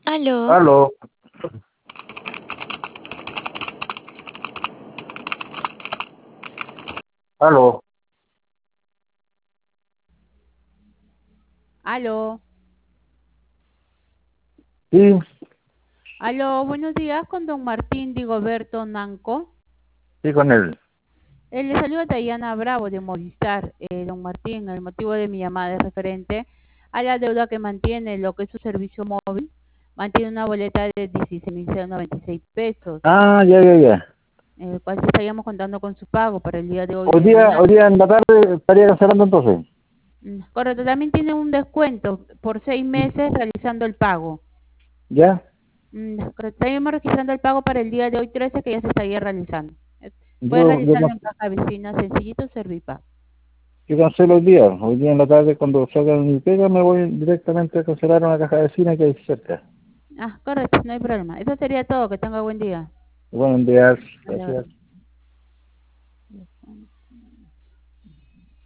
Aló, Aló, aló, Aló, sí, aló, buenos días con don Martín Digoberto Nanco. sí, con él. Le saluda Tayana Bravo de Movistar. Don Martín, el motivo de mi llamada es referente a la deuda que mantiene lo que es su servicio móvil. Mantiene una boleta de 16.096 pesos, Ah, ya. el cual estaríamos contando con su pago para el día de hoy Hoy de día, mañana. hoy día en la tarde estaría cancelando entonces. Correcto, también tiene un descuento por 6 meses realizando el pago. ¿Ya? Correcto, estaríamos registrando el pago para el día de hoy 13 que ya se estaría realizando. Puede Yo, realizarlo en caja vecina, sencillito, Servipago. yo cancelo hoy día. Hoy día en la tarde cuando salgan mi pega me voy directamente a cancelar una caja de cine que hay cerca. Correcto, no hay problema. Eso sería todo. Que tenga buen día. Buenos días, Adiós. gracias.